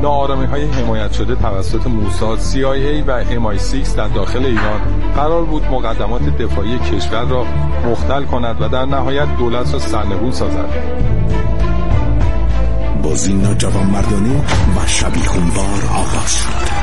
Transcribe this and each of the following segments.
ناآرامی‌های حمایت شده توسط موساد، CIA و MI6 در داخل ایران قرار بود مقدمات دفاعی کشور را مختل کند و در نهایت دولت را سرنگون سازد. بازی ناجوانمردانه و شبیخونوار آغاز شد.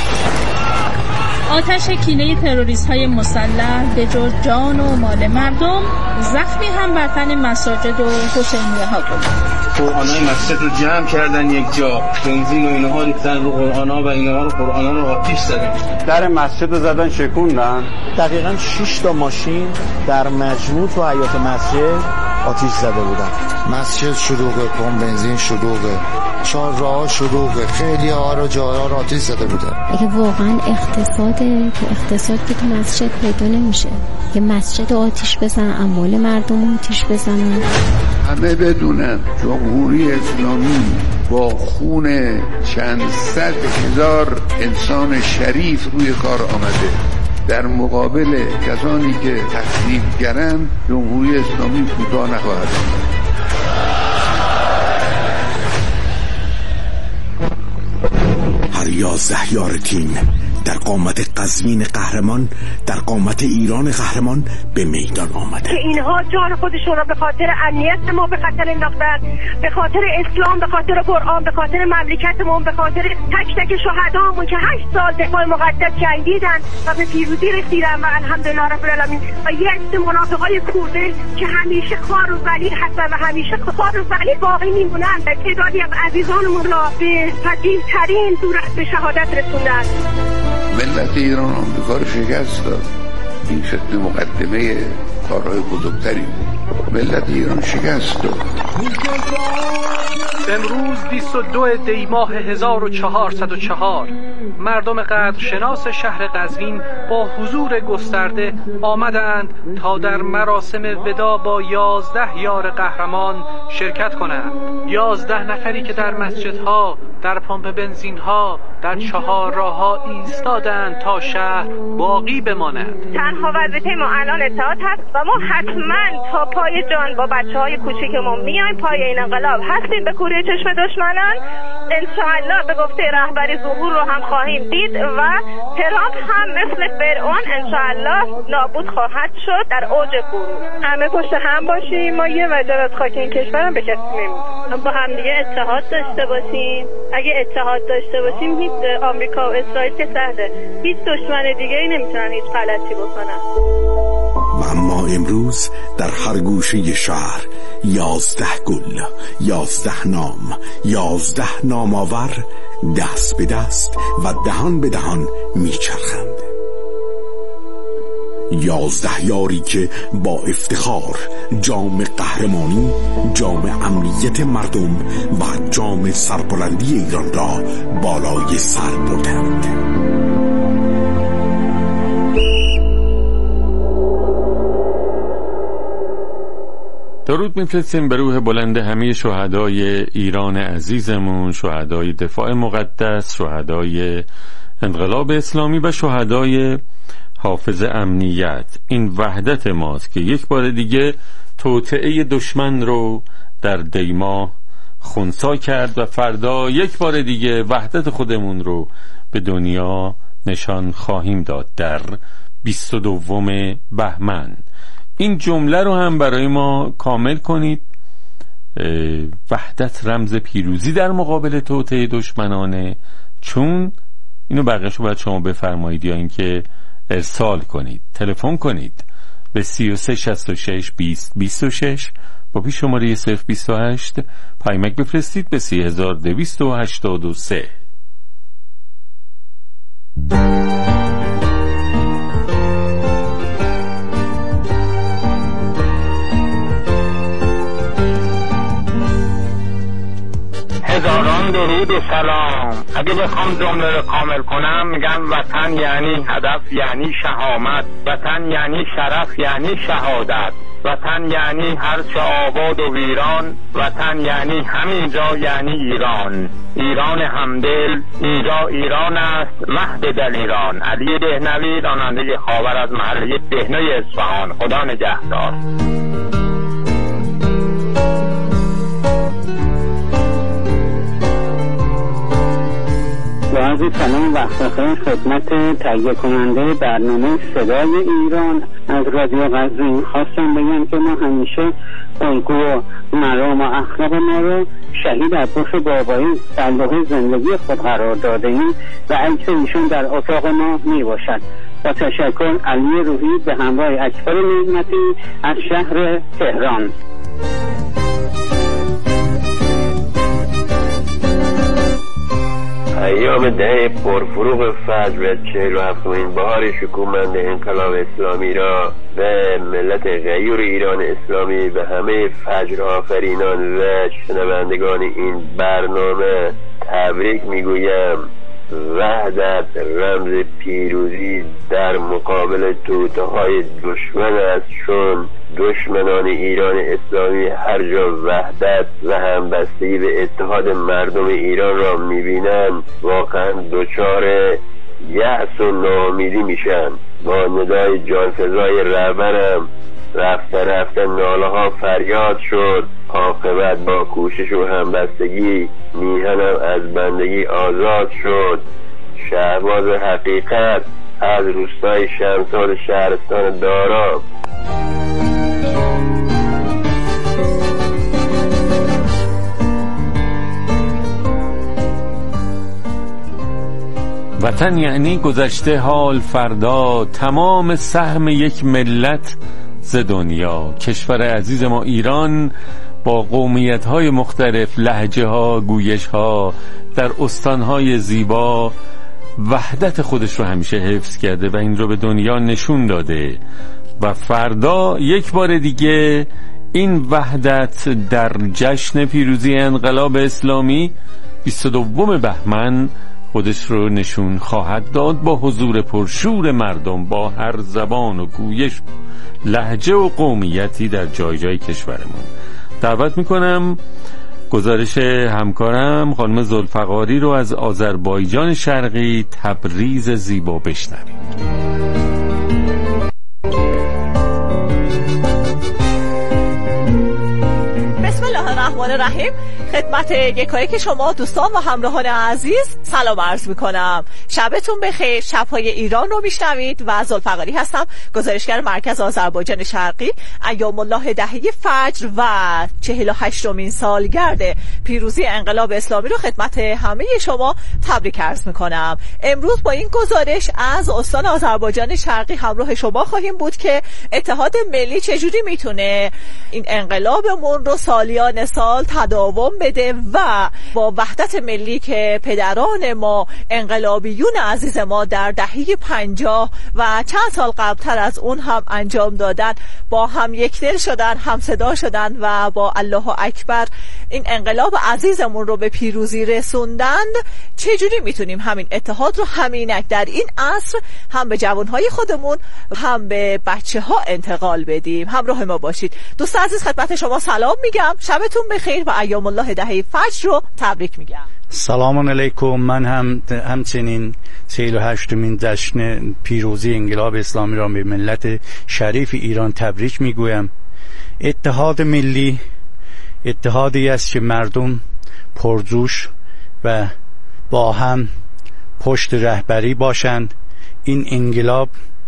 آتش کینه تروریست‌های مسلح به جز جان و مال مردم، زخمی هم بر تن مساجد و حسینیه‌ها گذاشت. قرآن‌های مسجد رو جمع کردن یک جا، بنزین و اینها ریختن رو قرآن‌ها و اینها رو قرآن‌ها رو آتش زدن. در مسجد رو زدن شکوندن. دقیقاً 6 تا ماشین در مجموع تو حیاط مسجد آتش زده بودن. مسجد شلوغه، پمپ بنزین شلوغه، چهارراه شلوغه، خیلی ها رو جاها رو آتش زده بودن. اگه واقعاً اقتصاد که تو مسجد پیدا نمیشه، یه مسجد آتش بزنن، اموال مردم آتش بزنن. همه بدونن جمهوری اسلامی با خون چند صد هزار انسان شریف روی کار آمده. در مقابل کسانی که تخریبگرند جمهوری اسلامی کوتاه نخواهد آمد. هر 11 یار تیم در قامت قزوین قهرمان، در قامت ایران قهرمان به میدان آمده که اینها جان خودشون را به خاطر امنیت ما به خطر انداختن، به خاطر اسلام، به خاطر قرآن، به خاطر مملکتمون، به خاطر تک تک شهدامون که 8 سال دفاع مقدس جنگیدن و به پیروزی رسیدن و الحمدلله رب العالمین. و یه عده منافقای کوردل که همیشه خوار و ذلیل هستن و همیشه خوار و ذلیل باقی میمونن، تعدادی از عزیزانمون را به فضیل‌ترین صورت به شهادت رسوندن. ملت ایران آمریکا رو شکست داد. این شکل مقدمه کارهای بزرگتری بود. ملت ایران شکست داد. امروز 22 دی ماه 1404 مردم قدرشناس شهر قزوین با حضور گسترده آمدند تا در مراسم ودا با 11 یار قهرمان شرکت کنند. 11 نفری که در مسجدها، در پمپ بنزینها، در چهارراه‌ها ایستادند تا شهر باقی بماند. تنها وظیفه ما الان اطاعت هست و ما حتما تا پای جان با بچه‌های کوچیکمون میایم پای این انقلاب هستیم به کوره چشم دشمنان. انشاءالله به گفته رهبری ظهور رو هم خواهیم دید و ترامپ هم مثل فرعون انشاءالله نابود خواهد شد در اوج غرور. همه پشت هم باشیم. ما یه وجب از خاک این کشورم به کسی نمیدیم. با هم دیگه اتحاد داشته باشیم. اگه اتحاد داشته باشیم هیچ آمریکا و اسرائیل که سهله، هیچ دشمن دیگه‌ای نمیتونن هیچ غلطی بکنن. و اما امروز در هر گوشه شهر 11 گل، 11 نام، 11 نامآور دست به دست و دهان به دهان میچرخند. 11 یاری که با افتخار جام قهرمانی، جام امنیت مردم و جام سربلندی ایران را بالای سر بردند. درود میفرستیم به روح بلند همه شهدای ایران عزیزمون، شهدای دفاع مقدس، شهدای انقلاب اسلامی و شهدای حافظ امنیت. این وحدت ماست که یک بار دیگه توطئه دشمن رو در دیما خنثی کرد و فردا یک بار دیگه وحدت خودمون رو به دنیا نشان خواهیم داد در 22 بهمن. این جمله رو هم برای ما کامل کنید. وحدت رمز پیروزی در مقابل توطئه دشمنانه. چون اینو بقیه‌شو باید شما بفرمایید یا اینکه ارسال کنید، تلفن کنید به 3366 20 26 با پیش شماره 028 پیامک بفرستید به 3283. هزاران درود و سلام. اگه بخوام جمله رو کامل کنم میگم وطن یعنی هدف، یعنی شهامت، وطن یعنی شرف، یعنی شهادت، وطن یعنی هرچه آباد و ویران، وطن یعنی همینجا، یعنی ایران، ایران همدل، اینجا ایران است، مهد دل ایران. علی دهنوی، راننده خاور از محله دهنه اصفهان. خدا نگهدار. عرض سلام وقت بخیر خدمت تهیه کننده برنامه صدای ایران از رادیو قزوین. خواستم بگم که ما همیشه الگو و مرام و اخلاق ما رو شهید عباس بابایی در لوح زندگی خود قرار داده ایم و عکس ایشون در اتاق ما می باشد. با تشکر، علی روحی به همراه اکبر نعمتی از شهر تهران. ایام دهه پرفروغ فجر و 47مین بهار شکوهمند انقلاب اسلامی را به ملت غیور ایران اسلامی و همه فجر آفرینان و شنوندگان این برنامه تبریک میگویم. وحدت رمز پیروزی در مقابل توطئه‌های دشمن است، چون دشمنان ایران اسلامی هر جا وحدت و همبستگی به اتحاد مردم ایران را میبینند واقعا دچار یأس و ناامیدی میشن. با ندای جانفزای رهبرم رفته ناله ها فریاد شد، عاقبت با کوشش و همبستگی میهنم از بندگی آزاد شد. شهباز حقیقت از روستای شمساد شهرستان دارا. وطن یعنی گذشته، حال فردا، تمام سهم یک ملت ز دنیا. کشور عزیز ما ایران با قومیت‌های مختلف، لهجه‌ها، گویش‌ها، در استان‌های زیبا وحدت خودش رو همیشه حفظ کرده و این رو به دنیا نشون داده و فردا یک بار دیگه این وحدت در جشن پیروزی انقلاب اسلامی 22 بهمن خودش رو نشون خواهد داد با حضور پرشور مردم با هر زبان و گویش، لهجه و قومیتی در جای جای کشورمون. دعوت میکنم گزارش همکارم خانم ذوالفقاری رو از آذربایجان شرقی تبریز زیبا بشنویم. الرحمن الرحیم. خدمت یکایک شما دوستان و همراهان عزیز سلام عرض میکنم. شبتون بخیر. شبهای ایران رو میشنوید و ذوالفقاری هستم، گزارشگر مرکز آذربایجان شرقی. ایام الله دهه فجر و 48مین سالگرد پیروزی انقلاب اسلامی رو خدمت همه شما تبریک عرض میکنم. امروز با این گزارش از استان آذربایجان شرقی همراه شما خواهیم بود که اتحاد ملی چجوری میتونه این انقلابمون رو سالیان سال تداوم بده و با وحدت ملی که پدران ما انقلابیون عزیز ما در دهه 50 و چند سال قبلتر از اون هم انجام دادن، با هم یکدل شدن، هم صدا شدن و با الله اکبر این انقلاب عزیزمون رو به پیروزی رسوندند. چجوری میتونیم همین اتحاد رو همینک در این عصر هم به جوانهای خودمون هم به بچه ها انتقال بدیم؟ همراه ما باشید. دوست عزیز خدمت شما سلام میگم، شبتون بخیر و ایام الله دهه فجر رو تبریک میگم. سلام علیکم. من همچنین 48مین جشن پیروزی انقلاب اسلامی را به ملت شریف ایران تبریک میگویم. اتحاد ملی اتحادی است که مردم پرجوش و با هم پشت رهبری باشند. این انقلاب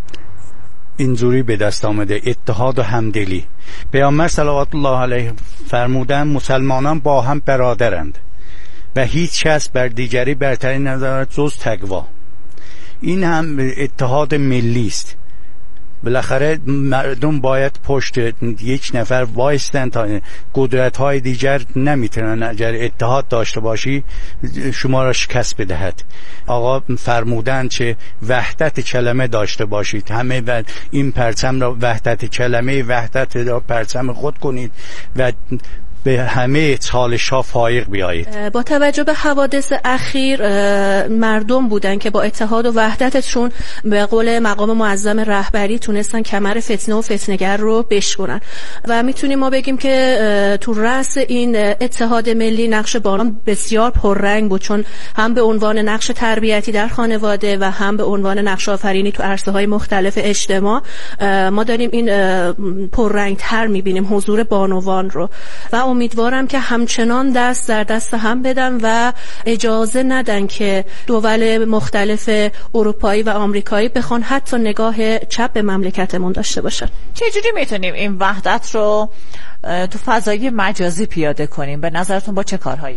اینجوری به دست آمده، اتحاد و همدلی. پیامبر صلوات الله علیه فرمودند مسلمانان با هم برادرند و هیچ کس بر دیگری برتری ندارد جز تقوا. این هم اتحاد ملی است. بالاخره مردم باید پشت یک نفر وایستن تا قدرت‌های دیگر نمیتونن اگر اتحاد داشته باشی شما را شکست بدهد. آقا فرمودن چه وحدت کلمه داشته باشید، همه و این پرچم را وحدت کلمه، وحدت را پرچم خود کنید و به همه چالش ها فائق بیایید. با توجه به حوادث اخیر مردم بودن که با اتحاد و وحدتشون به قول مقام معظم رهبری تونستن کمر فتنه و فتنه‌گر رو بشکنن و میتونیم ما بگیم که تو رأس این اتحاد ملی نقش بانوان بسیار پررنگ بود، چون هم به عنوان نقش تربیتی در خانواده و هم به عنوان نقش آفرینی تو عرصه‌های مختلف اجتماع ما داریم این پررنگ‌تر میبینیم حضور بانوان رو و امیدوارم که همچنان دست در دست هم بدن و اجازه ندن که دول مختلف اروپایی و آمریکایی بخوان حتی نگاه چپ به مملکتمون داشته باشن. چجوری میتونیم این وحدت رو تو فضای مجازی پیاده کنیم؟ به نظرتون با چه کارهایی؟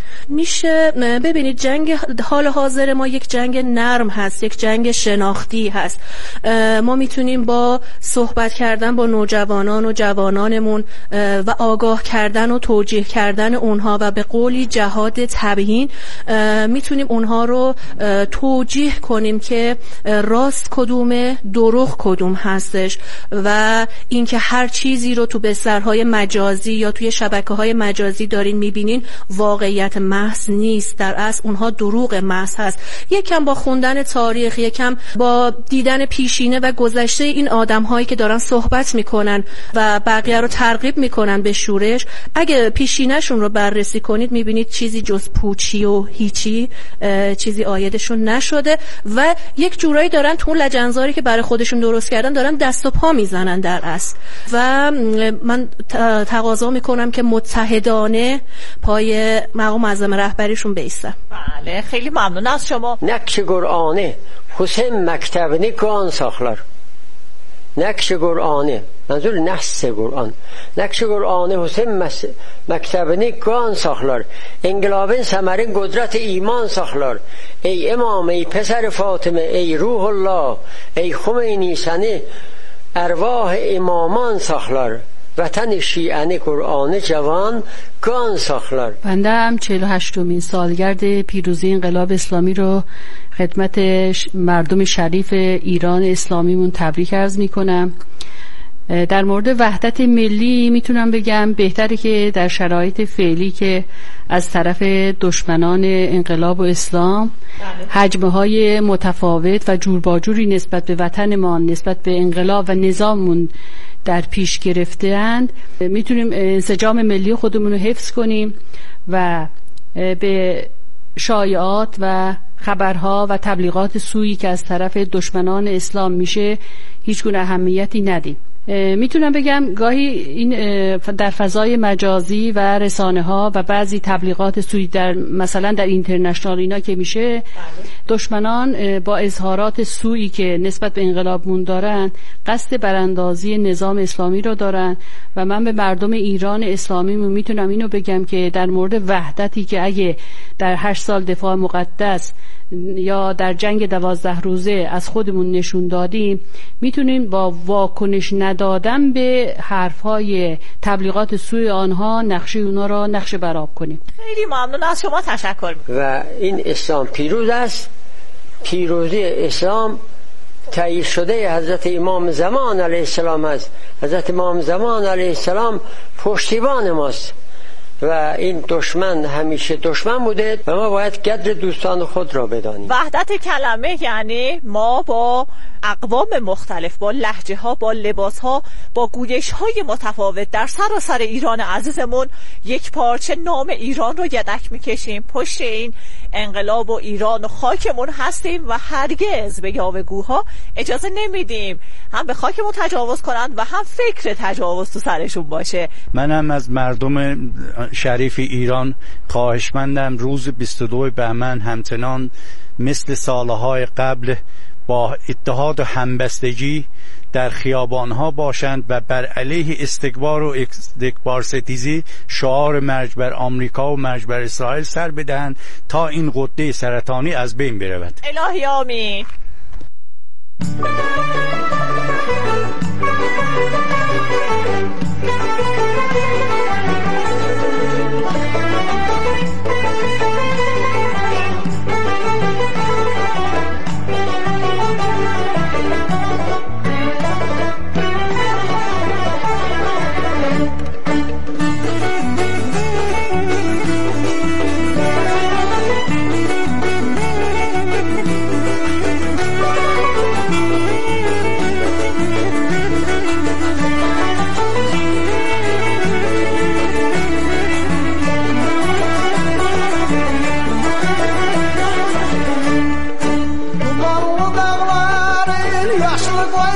میشه ببینید جنگ حال حاضر ما یک جنگ نرم هست، یک جنگ شناختی هست. ما میتونیم با صحبت کردن با نوجوانان و جوانانمون و آگاه کردن و توجیه کردن اونها و به قولی جهاد تبیین میتونیم اونها رو توجیه کنیم که راست کدومه، دروغ کدوم هستش و اینکه هر چیزی رو تو بسترهای مجازی یا توی شبکه‌های مجازی دارین میبینین واقعیت محض نیست، در اصل اونها دروغ محض هست. یکم با خوندن تاریخ، یکم با دیدن پیشینه و گذشته این آدم‌هایی که دارن صحبت میکنن و بقیه رو ترغیب میکنن به شورش، اگه پیشینه‌شون رو بررسی کنید میبینید چیزی جز پوچی و هیچی چیزی عایدشون نشده و یک جورایی دارن تو لجنزاری که برای خودشون درست کردن دارن دست و پا میزنن در اصل. و من تقاضا میکنم که متحدانه پای مقام معظم رهبریشون بیستن. بله خیلی ممنون از شما. Nakş Kur'an'ı Hüseyin Mektebi'ni Kur'an saklar. Nakş Kur'an'ı منظور نحس قرآن نقش قرآن حسین مکتبنی قرآن ساخلار انقلابین ثمرین قدرت ایمان ساخلار ای امام ای پسر فاطمه ای روح الله ای خمینی سنی ارواح امامان ساخلار وطن شیعه قرآن جوان گان ساخلار. بنده هم 48مین سالگرد پیروزی انقلاب اسلامی رو خدمت مردم شریف ایران اسلامیمون تبریک عرض میکنم. در مورد وحدت ملی میتونم بگم بهتره که در شرایط فعلی که از طرف دشمنان انقلاب و اسلام حجمهای متفاوت و جور با جوری نسبت به وطن ما، نسبت به انقلاب و نظاممون در پیش گرفته‌اند، میتونیم انسجام ملی خودمون رو حفظ کنیم و به شایعات و خبرها و تبلیغات سویی که از طرف دشمنان اسلام میشه هیچ گونه اهمیتی ندیم. میتونم بگم گاهی این در فضای مجازی و رسانه ها و بعضی تبلیغات سوی در مثلا در اینترنشنال اینا که میشه دشمنان با اظهارات سویی که نسبت به انقلابمون دارن قصد براندازی نظام اسلامی رو دارن و من به مردم ایران اسلامی میتونم اینو بگم که در مورد وحدتی که اگه در 8 سال دفاع مقدس یا در جنگ 12 روزه از خودمون نشون دادیم، میتونیم با واکنش ندادن به حرفهای تبلیغات سوی آنها نقشه اونا را نقشه برآب کنیم. خیلی ممنون از شما، تشکر میکنم. و این اسلام پیروز است. پیروزی اسلام تایید شده حضرت امام زمان علیه السلام است. حضرت امام زمان علیه السلام پشتیبان ماست و این دشمن همیشه دشمن بوده و ما باید قدر دوستان خود را بدانیم. وحدت کلمه یعنی ما با اقوام مختلف، با لهجه ها، با لباس ها، با گویش های متفاوت در سراسر ایران عزیزمون یک پارچه نام ایران رو یدک میکشیم، پشت این انقلاب و ایران و خاکمون هستیم و هرگز به یاوه‌گوها اجازه نمیدیم هم به خاکمون تجاوز کنند و هم فکر تجاوز تو سرشون باشه. منم از مردم شریف ایران خواهشمندم روز 22 بهمن همچنان مثل سالهای قبل با اتحاد و همبستگی در خیابانها باشند و بر علیه استکبار و استکبار ستیزی شعار مرج بر آمریکا و مرج بر اسرائیل سر بدهند تا این غده سرطانی از بین برود. الهی آمین.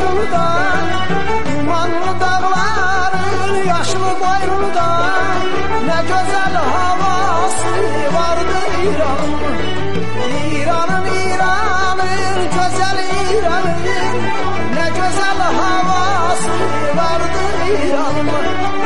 Dumanlı dağların yaşlı boynundan güzel havası vardır İran'ın. İran'ın güzel İran'ın, ne güzel havası vardır İran'ın.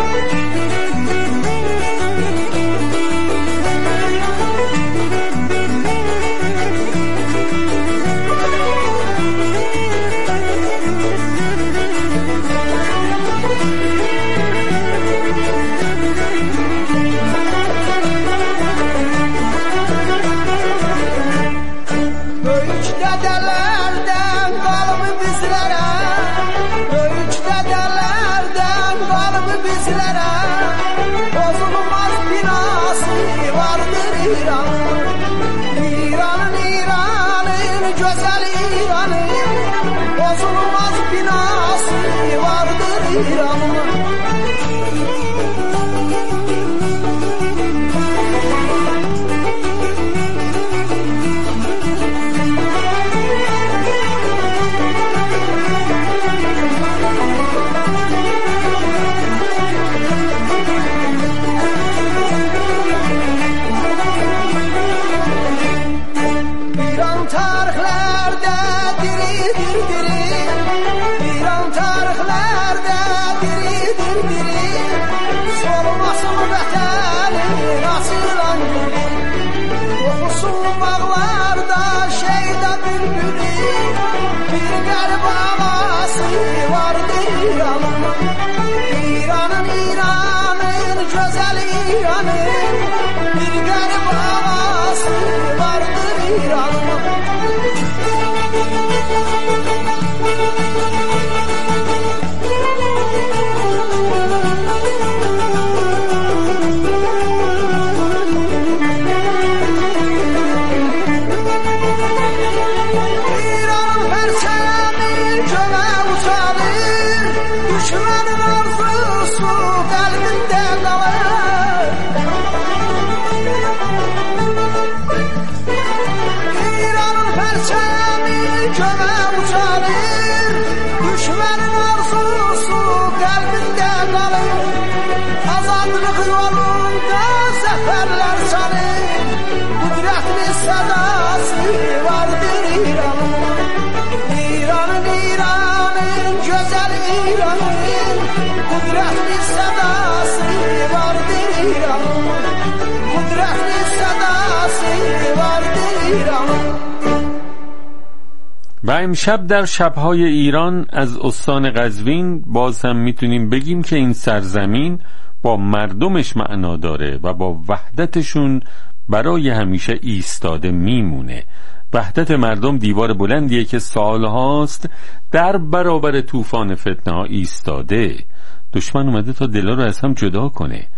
و امشب در شب‌های ایران از استان قزوین باز هم میتونیم بگیم که این سرزمین با مردمش معنا داره و با وحدتشون برای همیشه ایستاده میمونه. وحدت مردم دیوار بلندیه که سالهاست در برابر طوفان فتنه ها ایستاده. دشمن اومده تا دلها رو از هم جدا کنه،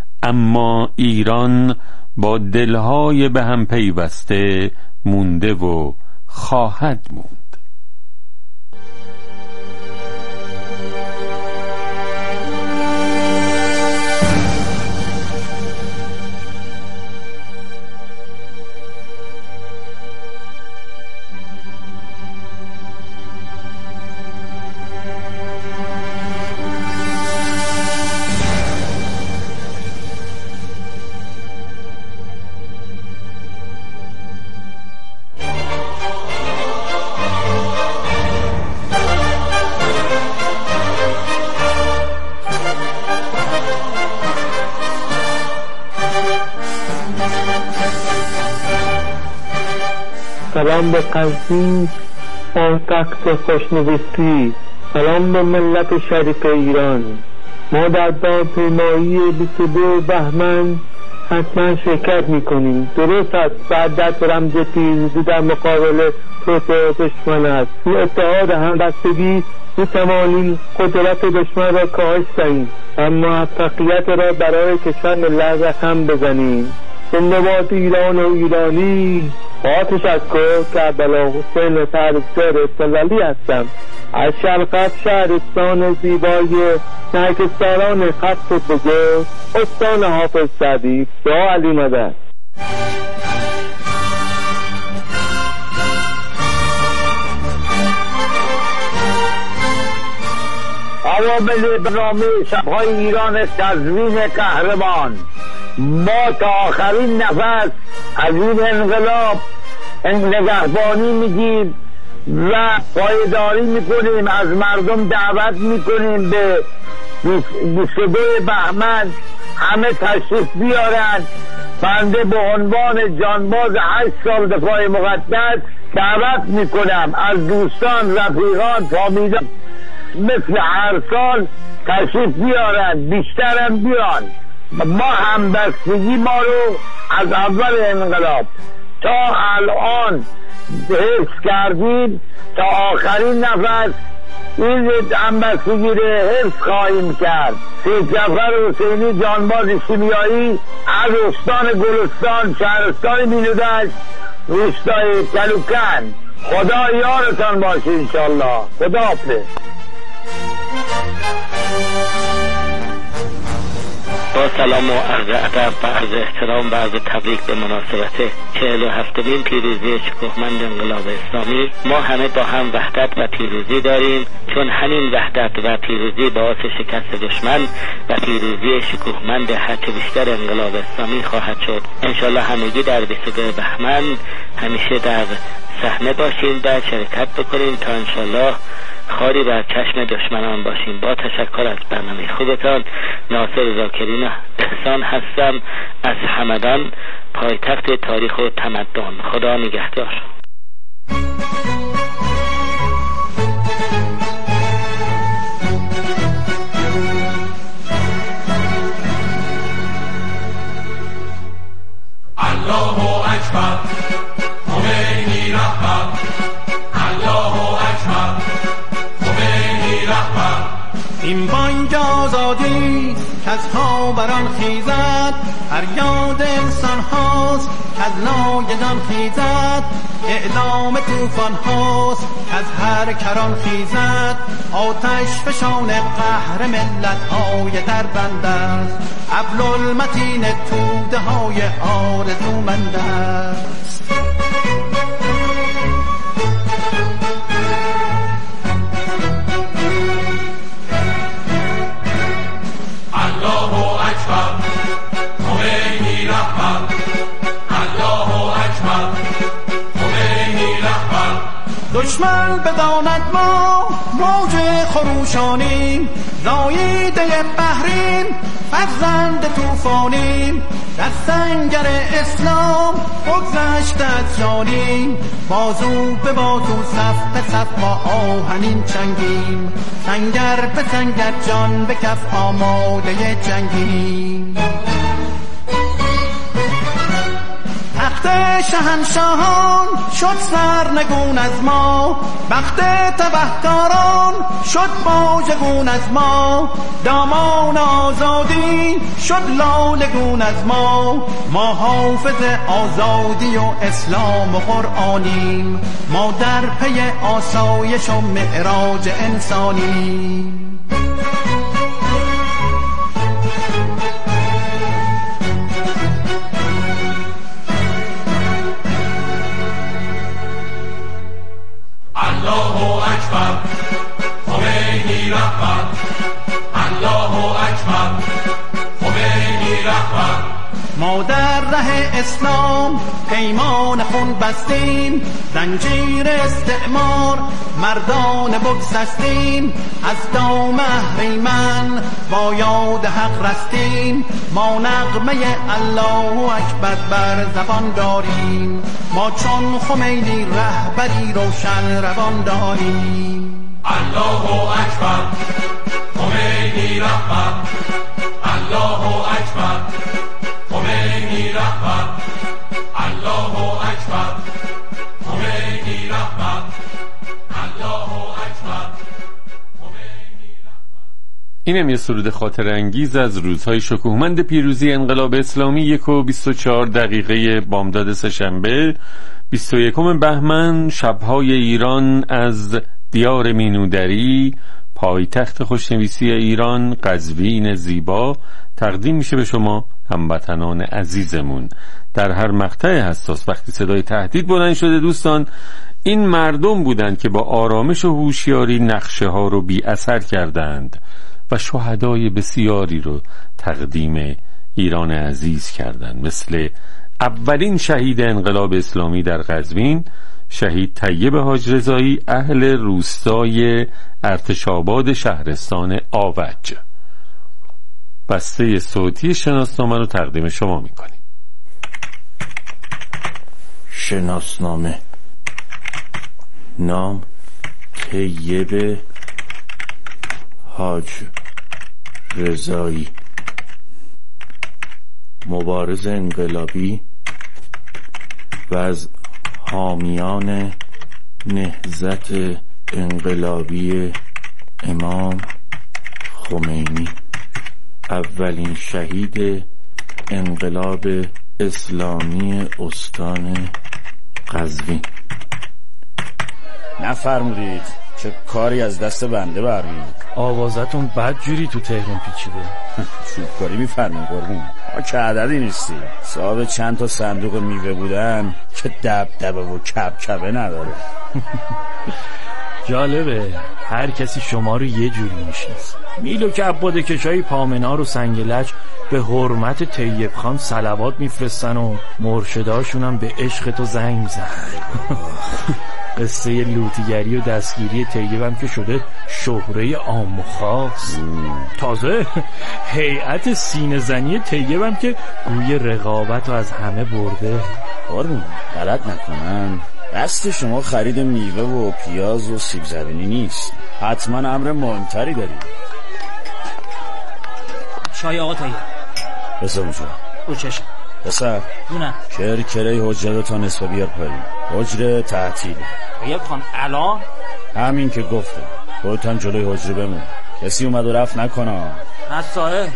اما ایران با دلهای به هم پیوسته مونده و خواهد موند. سلام به قزوین پایتخت خوشنویسی، سلام به ملت شریف ایران. ما در دادپیمایی 22 بهمن حتما شرکت میکنیم. درست است وحدت رمز پیروزی در مقابل توطئه دشمن است. این اتحاد همبستگی میتوانیم قدرت دشمن را کاهش دهیم و موفقیت را برای کشور ملت رقم بزنیم. زنده‌باد ایران و ایرانی. با تشکر کربلا حسین طرفدار استقلالی هستم از شرقت شهرستان زیبای نرگسداران خط بزرگ استان حافظ سعدی با علی مدد. عوامل برنامه شب‌های ایران قزوین قهرمان ما تا آخرین نفس از این انقلاب نگهبانی میگیم و پایداری میکنیم. از مردم دعوت میکنیم به 22 بهمن همه تشریف بیارن. بنده به عنوان جانباز 8 سال دفاع مقدس دعوت میکنم از دوستان، رفیقان، فامیلان مثل هر سال تشریف بیارن، بیشترم بیان. ما همبستگی ما رو از اول انقلاب تا الان حفظ کردیم، تا آخرین نفس این همبستگی رو حفظ خواهیم کرد. سید جعفر حسینی جانباز شیمیایی از استان گلستان، شهرستان مینودشت، روستای کلوکن. خدا یارتان باشه انشالله. خدا حافظ. با سلام و عرض ادب و عرض احترام و عرض تبریک به مناسبت 47مین پیروزی شکوهمند انقلاب اسلامی. ما همه با هم وحدت و پیروزی داریم، چون همین وحدت و پیروزی باعث شکست دشمن و پیروزی شکوهمند هرچه بیشتر انقلاب اسلامی خواهد شد. انشالله همگی در 22 بهمن همیشه در صحنه باشیم و شرکت بکنیم تا انشالله خاری بر چشم دشمنان باشیم. با تشکر از برنامه خوبتان. ناصر ذاکرین احسان هستم از همدان، پایتخت تاریخ و تمدن. خدا نگهدار. الله اکبر، خمینی رهبر. الله اکبر، خمینی رهبر. این بانگ آزادی که از خاوران خیزد، فریاد انسان هاست که از نایدان خیزد، اعلام طوفان هاست که از هر کران خیزد. آتش فشان قهر ملت های در بند است، ابل المتین توده های آرزومند است. دشمن بداند ما موج خروشانیم، زاییده بحریم، فرزند طوفانیم. در سنگر اسلام بگذشته از جانیم، بازو به بازو صف به صف ما آهنین چنگیم. سنگر به سنگر جان به کف آماده جنگیم. تخت شهنشاهان شد سرنگون از ما، بخت تبهکاران شد واژگون از ما. دامان آزادی شد لالگون از ما، ما حافظ آزادی و اسلام و قرآنیم. ما در پی آسایش و معراج انسانیم. الله اکبر، خمینی رهبر. الله اکبر، خمینی رهبر. ما در ره اسلام پیمان خون بستیم، زنجیر استعمار مردان بگسستیم. از دام اهریمن با یاد حق رستیم، ما نغمه الله اکبر بر زبان داریم. ما چون خمینی رهبری روشن روان داریم. الله اکبر، خمینی رهبر. الله اکبر، خمینی رهبر. الله اکبر، خمینی رهبر. الله اکبر. اینم یه سرود خاطر انگیز از روزهای شکوهمند پیروزی انقلاب اسلامی. 1:24 بامداد سه‌شنبه 21 بهمن. شبهای ایران از دیار مینودری، پایتخت خوشنویسی ایران، قزوین زیبا، تقدیم میشه به شما هموطنان عزیزمون. در هر مقطع حساس وقتی صدای تهدید بلند شده دوستان، این مردم بودند که با آرامش و هوشیاری نقشه ها رو بی اثر کردند و شهدای بسیاری رو تقدیم ایران عزیز کردند، مثل اولین شهید انقلاب اسلامی در قزوین، شهید طیب حاج رضایی، اهل روستای ارتشاباد شهرستان آوج. بسته صوتی شناسنامه رو تقدیم شما میکنیم. شناسنامه. نام طیب حاج رضایی، مبارز انقلابی و از حامیان نهضت انقلابی امام خمینی، اولین شهید انقلاب اسلامی استان قزوین. نفرمودید چه کاری از دست بنده برمیاد. آوازتون بد جوری تو تهران پیچیده. شوکاری میفرمایید قربون. ما که عددی نیستیم، صاحب چند تا صندوق میوه بودن که دبدبه و کبکبه نداره. جالبه هر کسی شما رو یه جوری میشناسه. میل و کباده کشای پامنار و سنگلج به حرمت طیب خان صلوات میفرستن و مرشداشون هم به عشق تو زنگ میزنن. قصه لوتیگری و دستگیری طیبم که شده شهره عام و خاص. تازه هیئت سینه زنی طیبم که گوی رقابت رو از همه برده. قربون غلط نکنن، دست شما خرید میوه و پیاز و سیب زمینی نیست، حتما امر مهمتری دارید. چای آقا طیب. بسا اونجا رو چشم بسر دونم. کرکره حجره تا نصف بیار پایین. حجره تعطیله. طیب خان الان همین که گفتم خودت هم جلوی حجره بمون، کسی اومد و رفت نکنه. از صاحب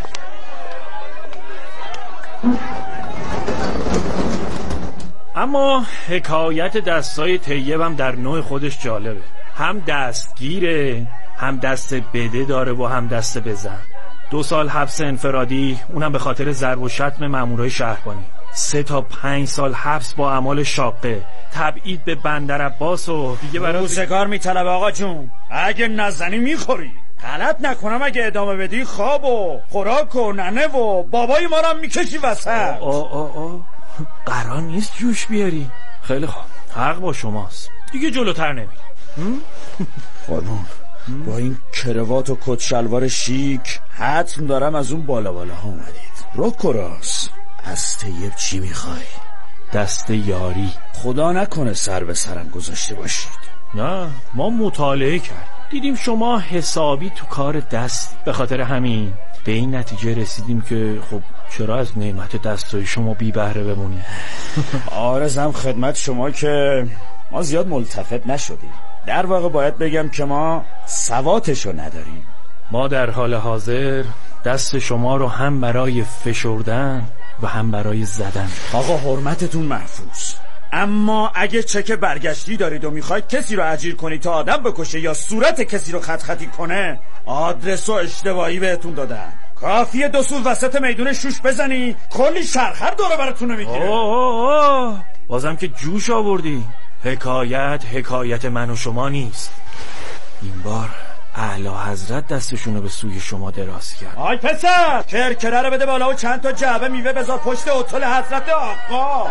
اما حکایت دستای طیبم در نوع خودش جالبه. هم دستگیره، هم دست بده داره و هم دست بزن. 2 سال حبس انفرادی، اونم به خاطر ضرب و شتم مامورای شهربانی. 3 تا 5 سال حبس با اعمال شاقه، تبعید به بندرعباس و دیگه برای روزگار میطلبه آقا جون. اگه نزنی میخوری. غلط نکنم اگه ادامه بدی خواب و خوراک و ننه و بابای ما رو هم میکشی وسط. قرار نیست جوش بیاری. خیلی خوب، حق با شماست، دیگه جلوتر نمیری. خانون با این کروات و کت شلوار شیک حتم دارم از اون بالا ها اومدید. رک و راست از طیب چی میخوای؟ دست یاری. خدا نکنه سر به سرم گذاشته باشید. نه، ما مطالعه کردیم، دیدیم شما حسابی تو کار دستی. به خاطر همین به این نتیجه رسیدیم که خب چرا از نعمت دستای شما بی بهره بمونیم. عارضم خدمت شما که ما زیاد ملتفت نشدیم. در واقع باید بگم که ما سواتشو نداریم. ما در حال حاضر دست شما رو هم برای فشردن و هم برای زدن. آقا حرمتتون محفوظ، اما اگه چک برگشتی دارید و میخواید کسی رو اجیر کنید تا آدم بکشه یا صورت کسی رو خط خطی کنه، آدرس و اشتباهی بهتون دادن. کافیه 2 سول وسط میدون شوش بزنی کلی شرخر دوره براتون میگیره. بازم که جوش آوردی. حکایت من و شما نیست. این بار اعلی حضرت دستشونو به سوی شما دراز کرد. آی پسر، کرکره رو بده بالا و چند تا جعبه میوه بذار پشت هتل حضرت آقا.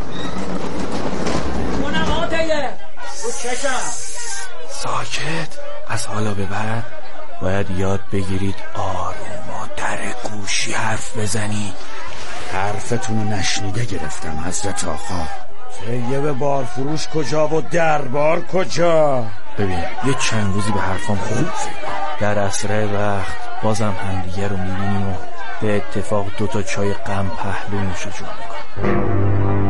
منم آقا طیب. رو چشم. ساکت. از حالا به بعد باید یاد بگیرید آروم و در گوشی حرف بزنید. حرفتون رو نشنیده گرفتم حضرت آقا. طیب بارفروش کجا و دربار کجا؟ ببین یه چند روزی به حرفام خوب فکر. در اسرع وقت بازم همدیگه رو میبینیم و به اتفاق 2 تا چای غم پهلو نوش جون میکنیم.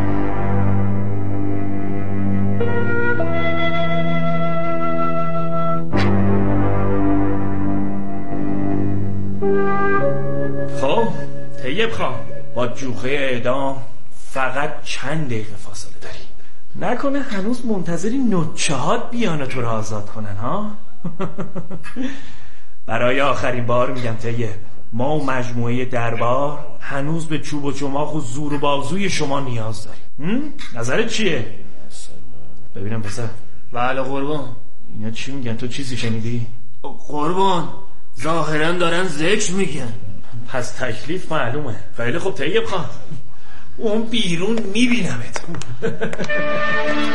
خب طیب خان، با جوخه اعدام فقط چند دقیقه فاصله داری. نکنه هنوز منتظری نوچهات بیان تو رو آزاد کنن ها؟ برای آخرین بار میگم طیب، ما و مجموعه دربار هنوز به چوب و چماق و زور و بازوی شما نیاز داریم. نظرت چیه؟ ببینم پسر. بله قربان. اینا چی میگن؟ تو چیزی شنیدی؟ قربان ظاهرا دارن ذکر میگن. پس تکلیف معلومه. خیلی خوب طیب خان، اون بیرون میبینمت.